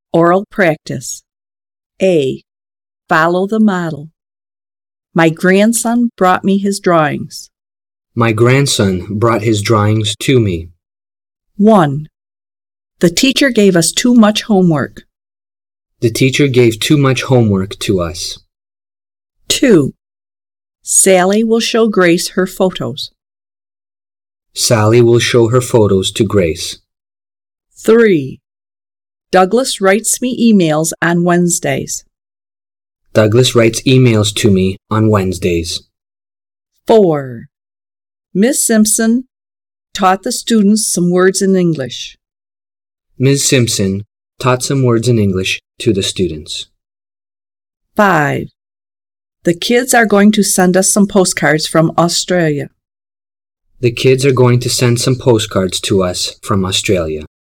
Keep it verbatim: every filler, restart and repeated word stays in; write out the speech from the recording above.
Oral practice. A. Follow the model. My grandson brought me his drawings. My grandson brought his drawings to me. one. The teacher gave us too much homework. The teacher gave too much homework to us. two. Sally will show Grace her photos. Sally will show her photos to Grace. three. Douglas writes me emails on Wednesdays. Douglas writes emails to me on Wednesdays. four. Miss Simpson taught the students some words in English. Miz Simpson taught some words in English to the students. five. The kids are going to send us some postcards from Australia. The kids are going to send some postcards to us from Australia.